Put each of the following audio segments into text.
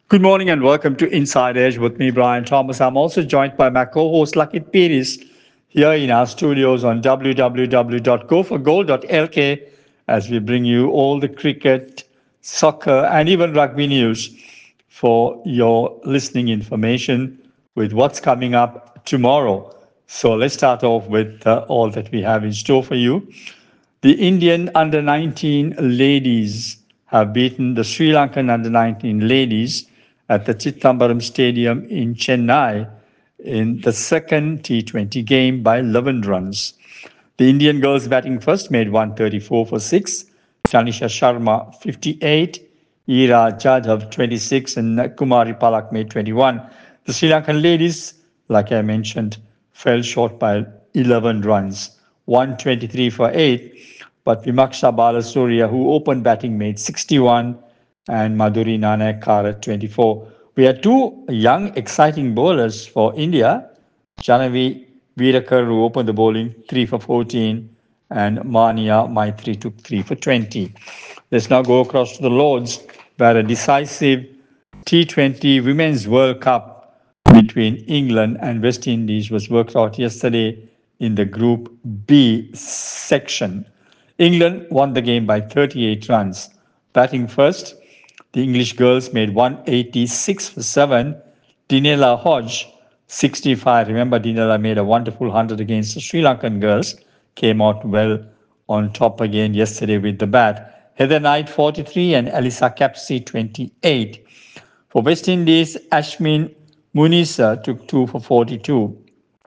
Good morning and welcome to Inside Edge with me, Brian Thomas. I'm also joined by my co-host Lakit Piris here in our studios on www.goforgoal.lk as we bring you all the cricket, soccer, and even rugby news for your listening information with what's coming up tomorrow. So let's start off with all that we have in store for you. The Indian under 19 ladies have beaten the Sri Lankan under 19 ladies at the Chittambaram Stadium in Chennai in the second T20 game by 11 runs. The Indian girls batting first made 134 for 6, Tanisha Sharma 58, Ira Jadhav 26, and Kumari Palak made 21. The Sri Lankan ladies, like I mentioned, fell short by 11 runs, 123 for 8. But Vimaksha Balasurya, who opened batting, made 61, and Madhuri Nanayakkar at 24. We had two young, exciting bowlers for India. Janavi Virakar, who opened the bowling, 3 for 14, and Mania Maitri took 3 for 20. Let's now go across to the Lords, where a decisive T20 Women's World Cup between England and West Indies was worked out yesterday in the Group B section. England won the game by 38 runs. Batting first, the English girls made 186 for 7. Dinela Hodge, 65. Remember, Dinela made a wonderful 100 against the Sri Lankan girls. Came out well on top again yesterday with the bat. Heather Knight, 43, and Elisa Capsey, 28. For West Indies, Ashmin Munisa took 2 for 42.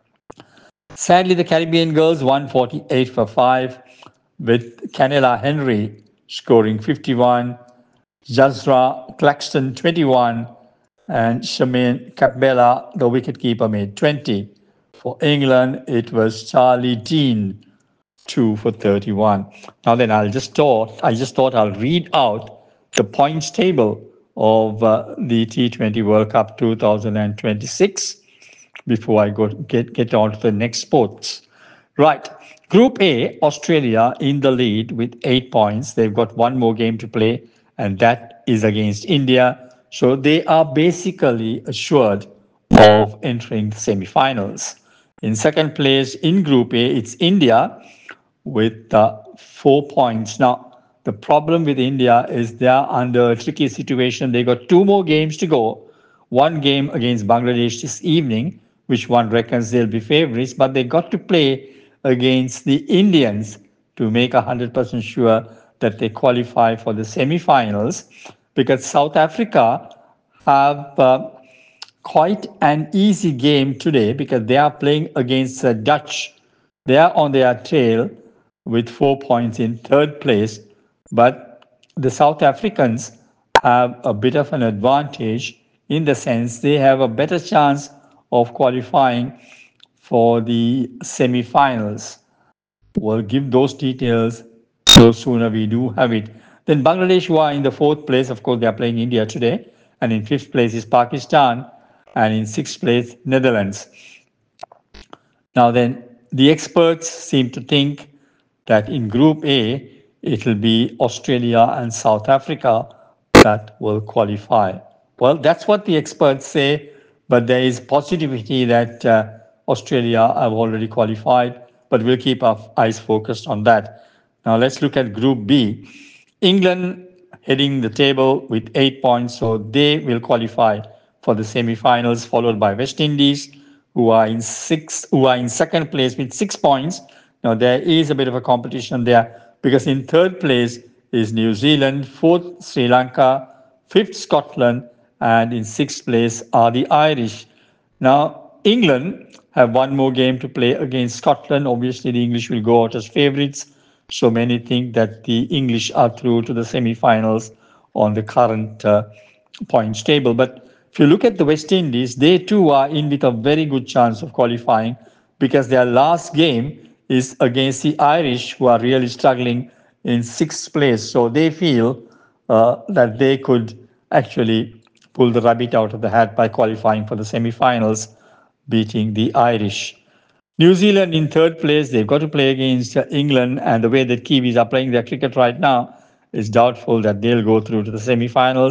Sadly, the Caribbean girls won 48 for 5, with Canela Henry scoring 51, Jazra Claxton 21, and Shemaine Capbella, the wicketkeeper, made 20. For England, it was Charlie Dean, 2 for 31. Now then, I just thought I'll read out the points table of the T20 World Cup 2026 before I get on to the next sports. Right. Group A, Australia in the lead with 8 points. They've got one more game to play, and that is against India. So they are basically assured of entering the semi-finals. In second place in Group A, it's India with 4 points. Now, the problem with India is they are under a tricky situation. They got two more games to go. One game against Bangladesh this evening, which one reckons they'll be favorites, but they got to play against the Indians to make 100% sure that they qualify for the semi-finals, because South Africa have quite an easy game today because they are playing against the Dutch. They are on their tail with 4 points in third place, but the South Africans have a bit of an advantage in the sense they have a better chance of qualifying for the semi-finals. We'll give those details so sooner we do have it. Then Bangladesh, who are in the fourth place, of course, they are playing India today. And in fifth place is Pakistan. And in sixth place, Netherlands. Now then, the experts seem to think that in Group A, it will be Australia and South Africa that will qualify. Well, that's what the experts say, but there is positivity that Australia have already qualified, but we'll keep our eyes focused on that. Now let's look at Group B. England heading the table with 8 points, so they will qualify for the semi-finals, followed by West Indies, who are in second place with 6 points. Now there is a bit of a competition there because in third place is New Zealand, fourth Sri Lanka, fifth Scotland, and in sixth place are the Irish. Now England have one more game to play against Scotland. Obviously, the English will go out as favourites. So many think that the English are through to the semi-finals on the current points table. But if you look at the West Indies, they too are in with a very good chance of qualifying because their last game is against the Irish, who are really struggling in sixth place. So they feel that they could actually pull the rabbit out of the hat by qualifying for the semi-finals, beating the Irish. New Zealand in third place, they've got to play against England, and the way that Kiwis are playing their cricket right now is doubtful that they'll go through to the semi-finals.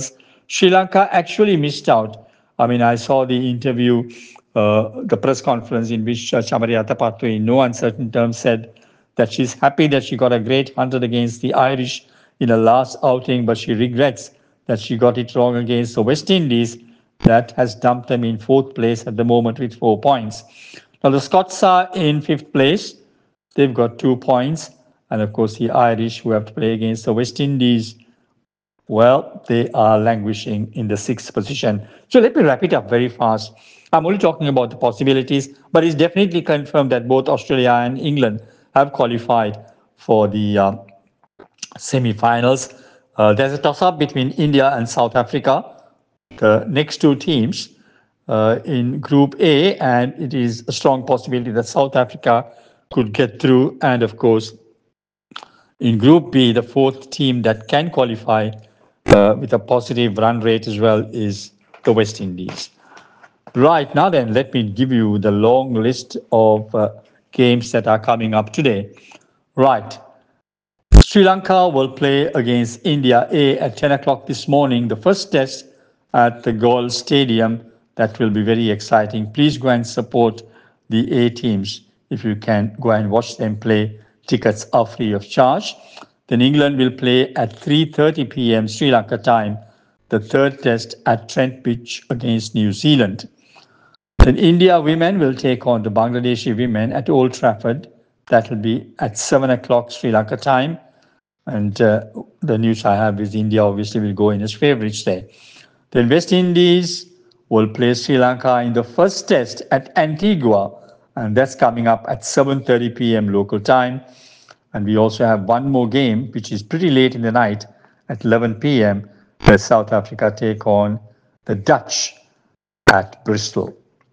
Sri Lanka actually missed out. I mean, I saw the interview, the press conference in which Chamari Athapattu, in no uncertain terms, said that she's happy that she got a great 100 against the Irish in her last outing, but she regrets that she got it wrong against the West Indies. That has dumped them in fourth place at the moment with 4 points. Now, the Scots are in fifth place. They've got 2 points. And of course, the Irish, who have to play against the West Indies, well, they are languishing in the sixth position. So let me wrap it up very fast. I'm only talking about the possibilities, but it's definitely confirmed that both Australia and England have qualified for the semi-finals. There's a toss-up between India and South Africa, the next two teams in Group A, and it is a strong possibility that South Africa could get through. And of course, in Group B, the fourth team that can qualify with a positive run rate as well is the West Indies. Right, now then, let me give you the long list of games that are coming up today. Right. Sri Lanka will play against India A at 10 o'clock this morning, the first test at the Galle Stadium. That will be very exciting. Please go and support the A teams. If you can, go and watch them play. Tickets are free of charge. Then England will play at 3:30 p.m. Sri Lanka time, the third test at Trent Bridge against New Zealand. Then India women will take on the Bangladeshi women at Old Trafford. That will be at 7 o'clock Sri Lanka time. And the news I have is India obviously will go in as favourites there. Then West Indies will play Sri Lanka in the first test at Antigua, and that's coming up at 7:30 p.m. local time. And we also have one more game, which is pretty late in the night at 11 p.m., where South Africa take on the Dutch at Bristol.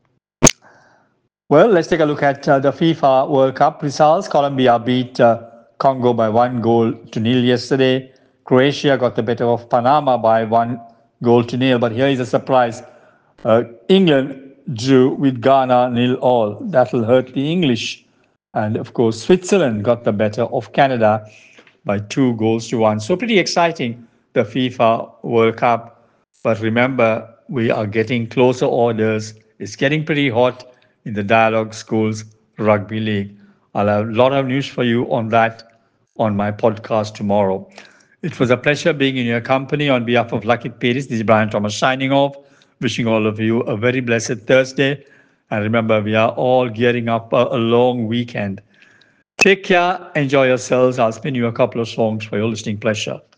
Well, let's take a look at the FIFA World Cup results. Colombia beat Congo by 1-0 yesterday. Croatia got the better of Panama by 1-0. But here is a surprise. England drew with Ghana 0-0. That'll hurt the English. And of course, Switzerland got the better of Canada by 2-1. So pretty exciting, the FIFA World Cup. But remember, we are getting closer orders. It's getting pretty hot in the Dialogue Schools Rugby League. I'll have a lot of news for you on that on my podcast tomorrow. It was a pleasure being in your company. On behalf of Lucky Paris, this is Brian Thomas signing off, wishing all of you a very blessed Thursday. And remember, we are all gearing up a long weekend. Take care, enjoy yourselves. I'll spin you a couple of songs for your listening pleasure.